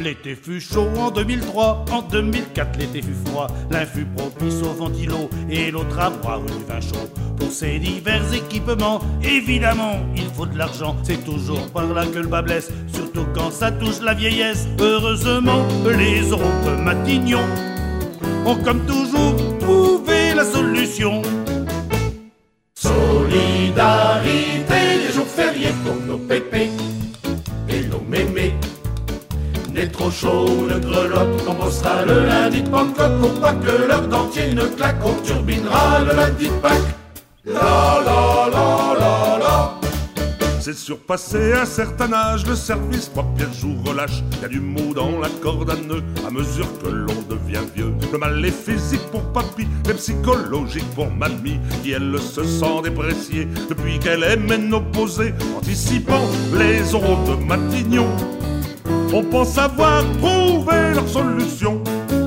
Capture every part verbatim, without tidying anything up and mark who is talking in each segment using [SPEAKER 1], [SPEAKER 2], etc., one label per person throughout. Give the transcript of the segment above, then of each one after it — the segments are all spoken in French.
[SPEAKER 1] L'été fut chaud en deux mille trois, en deux mille quatre l'été fut froid. L'un fut propice au ventilo et l'autre à boire du vin chaud. Pour ces divers équipements, évidemment, il faut de l'argent. C'est toujours par là que le bas blesse, surtout quand ça touche la vieillesse. Heureusement, les euros de Matignon ont comme toujours trouvé la solution.
[SPEAKER 2] Solidarité, les jours fériés pour nos pépés et nos mémés. N'est trop chaud ou ne grelotte, on bossera le lundi de Pentecôte pour pas que l'heure dentier ne claque, on turbinera le lundi de Pâques. La la la la la.
[SPEAKER 3] C'est surpassé un certain âge, le service papier jour relâche. Y a du mou dans la corde à nœud à mesure que l'on devient vieux. Le mal est physique pour papy, mais psychologique pour mamie, qui elle se sent dépréciée depuis qu'elle est ménopausée. Anticipant les euros de Matignon, on pense avoir trouvé leur solution.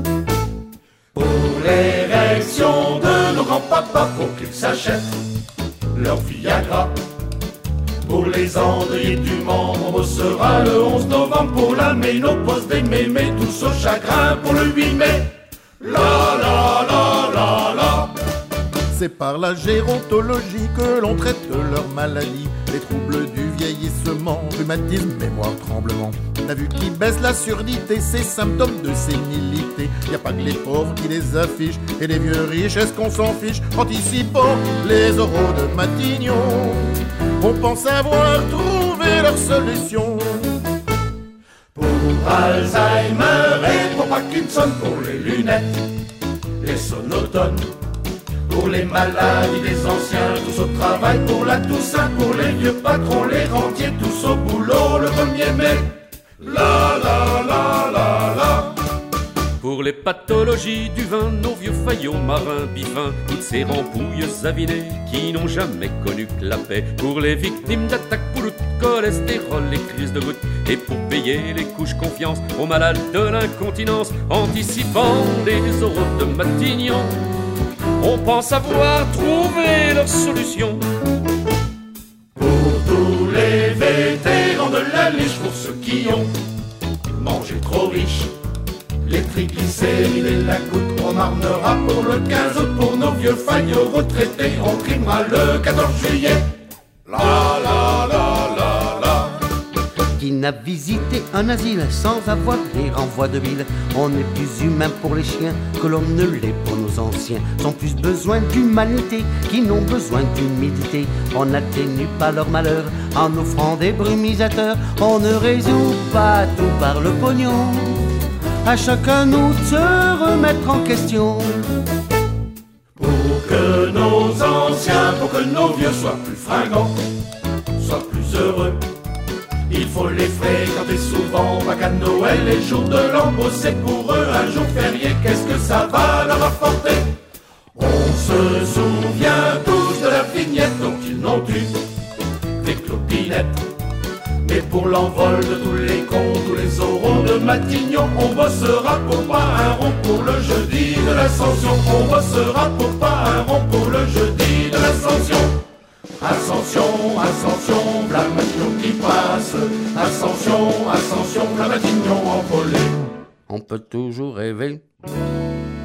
[SPEAKER 2] Pour l'érection de nos grands-papas, pour qu'ils s'achètent leur Viagra. Pour les endeuillés du Mans, on bossera le onze novembre. Pour la ménopause des mémés, tous au chagrin pour le huit mai. La la la la la.
[SPEAKER 4] C'est par la gérontologie que l'on traite leurs maladies. Les troubles du vieillissement, rhumatisme, mémoire, tremblement. La vue qui baisse, la surdité, ces symptômes de sénilité. Y a pas que les pauvres qui les affichent, et les vieux riches, est-ce qu'on s'en fiche? Anticipons les euros de Matignon, on pense avoir trouvé leur solution.
[SPEAKER 2] Pour Alzheimer et pour Parkinson, pour les lunettes, les sonotones. Pour les maladies des anciens, tous au travail pour la Toussaint. Pour les vieux patrons, les rentiers, tous au boulot le premier mai. La la la la la.
[SPEAKER 5] Pour les pathologies du vin, nos vieux faillots marins bivins, toutes ces rampouilles avinées qui n'ont jamais connu que la paix. Pour les victimes d'attaques pouloutes, cholestérol et crises de gouttes. Et pour payer les couches confiance aux malades de l'incontinence, anticipant les euros de Matignon, on pense avoir trouvé leur solution.
[SPEAKER 2] Pour tous les vétérans de la Liche, pour ceux qui ont mangé trop riche, les triglycérides et la goutte, on marnera pour le quinze août. Pour nos vieux faillots retraités, on crimera le quatorze juillet. La la la la la.
[SPEAKER 6] Qui n'a visité un asile sans avoir des renvois de ville? On est plus humain pour les chiens que l'on ne l'est pour nos anciens. Ils ont plus besoin d'humanité qui n'ont besoin d'humidité. On n'atténue pas leur malheur en offrant des brumisateurs. On ne résout pas tout par le pognon. À chacun nous de se remettre en question.
[SPEAKER 2] Pour que nos anciens, pour que nos vieux soient plus fringants, soient plus heureux, il faut les fréquenter souvent, pas qu'à Noël, les jours de l'an, bosser pour eux un jour férié, qu'est-ce que ça va leur apporter? On se souvient tous de la vignette dont ils n'ont eu des clopinettes. Mais pour l'envol de tous les cons, tous les euros de Matignon, on bossera pour pas un rond pour le jeudi de l'Ascension. On bossera pour pas un rond pour le jeudi de l'Ascension. Ascension, ascension, la Matignon qui passe. Ascension, ascension, la Matignon envolée.
[SPEAKER 6] On peut toujours rêver